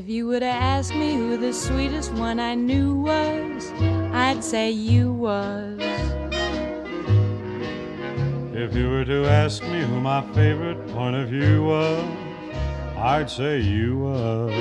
If you were to ask me who the sweetest one I knew was, I'd say you was. If you were to ask me who my favorite point of view was, I'd say you was.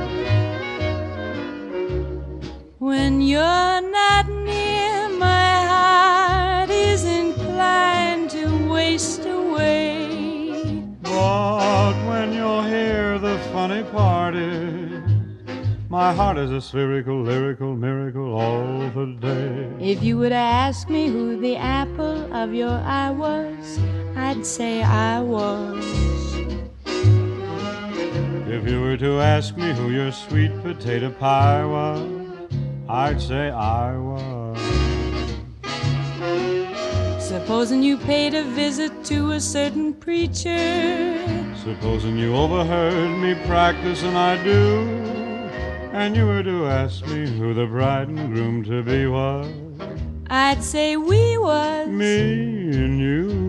When you're not near, my heart is inclined to waste away. But when you're here, the funny part is my heart is a spherical, lyrical miracle all the day. If you were to ask me who the apple of your eye was, I'd say I was. If you were to ask me who your sweet potato pie was, I'd say I was. Supposing you paid a visit to a certain preacher, supposing you overheard me practicing I do, and you were to ask me who the bride and groom to be was, I'd say we was. Me and you.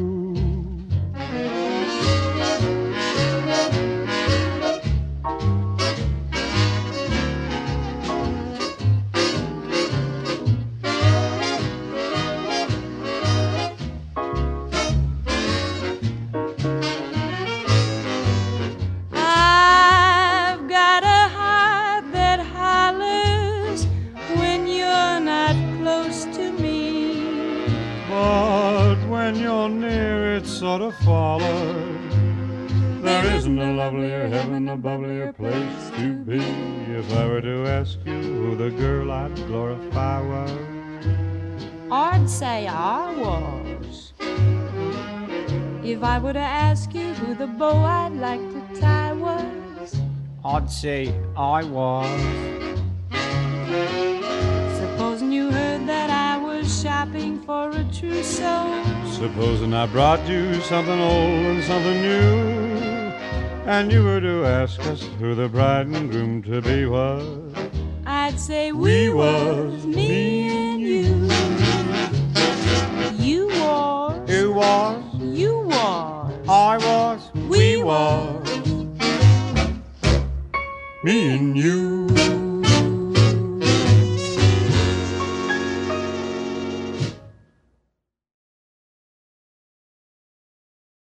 When you're near, it sort of follows. There isn't a lovelier heaven, a bubblier place to be. If I were to ask you who the girl I'd glorify was, I'd say I was. If I were to ask you who the bow I'd like to tie was, I'd say I was. Supposing you heard that I was shopping for a trousseau, supposing I brought you something old and something new, and you were to ask us who the bride and groom to be was, I'd say we was, me and you. You was. Who was? You was. I was. We was. Me and you.